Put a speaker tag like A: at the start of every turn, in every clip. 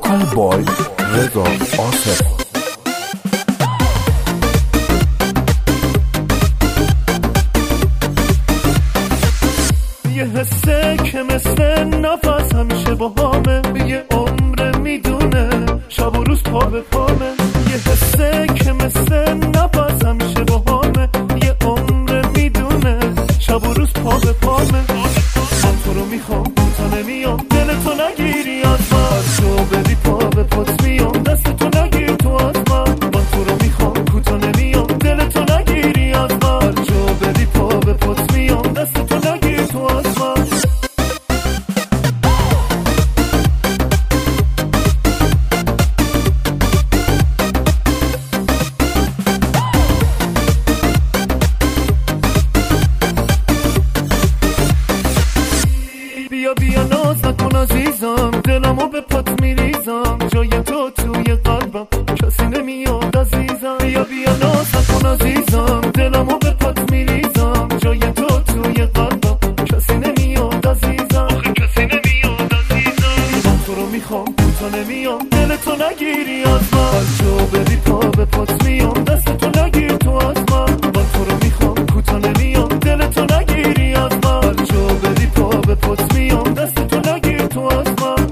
A: وکال بای رضا آصف.
B: یه حسه که مثل نفس همیشه با همه، یه عمر میدونه شب و روز پا به پامه. یه حسه که مثل نفس همیشه با همه، یه عمر میدونه شب و روز پا به پامه. من تو رو میخوام تا نمیام، دل تو نگیری از من، تو بدی پا به پات میام، دست تو نگیر تو از من. من تو رو میخوام تا نمیام، دل تو نگیری از من، تو بدی پا به پات میام، دست تو نگیر تو از من. بیا ناز نکن عزیزم، دلمو به پات میریزم، جای تو توی قلبم کسی نمیاد عزیزم. بیا ناز نکن عزیزم، دلمو به پات میریزم، جای تو توی قلبم کسی نمیاد عزیزم. آخه کسی نمیاد عزیزم. من تو رو میخوام تا نمیام، دل تو نگیری از من، تو بدی پا به پات میام، دست تو نگیر تو از من. من تو رو میخوام تا نمیام، دل تو نگیری از من، تو بدی پا به پات میام، دست تو نگیر تو از من.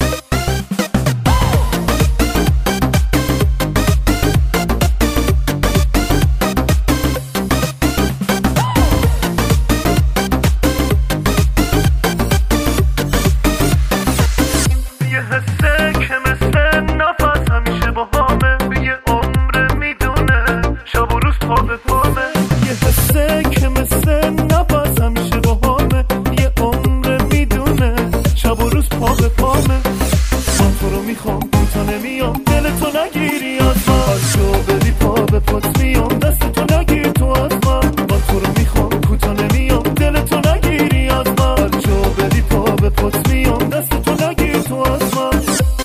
B: یه حسه که مثل نفس همیشه با همه، یه عمر میدونه شب و روز پا به پامه. یه حسه که مثل نفس همیشه با همه، یه عمر میدونه شب و روز پا به پامه. من تو رو میخوام تا نمیام، دل تو نگیری از من، تو بدی پا به پات میام، دست تو نگیر تو از من. من تو رو میخوام تا نمیام، دل تو نگیری از من، تو بدی پا به پات میام، دست تو نگیر تو از من.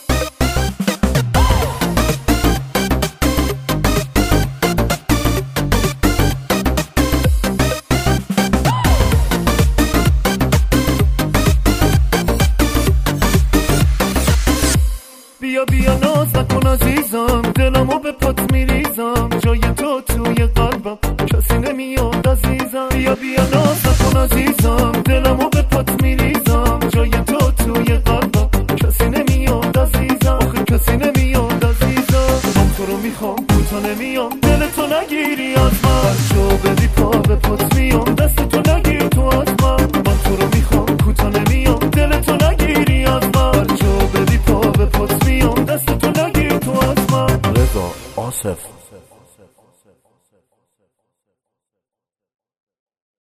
B: بیا ناز نکن عزیزم، دلمو به پات میریزم، جای تو توی قلبم کسی نمیاد عزیزم. بیا ناز نکن عزیزم، دلمو به پات میریزم، جای تو توی قلبم کسی نمیاد عزیزم. آخه کسی نمیاد عزیزم. من تو رو میخوام تا نمیام، دل تو نگیری از من، تو بدی پا به پات میام، دست تو نگیر تو از من. من تو رو میخوام تا نمیام، دل تو نگیری از من، تو بدی پا به پات میام، دست تو نگیر تو از من.
A: رضا آصف.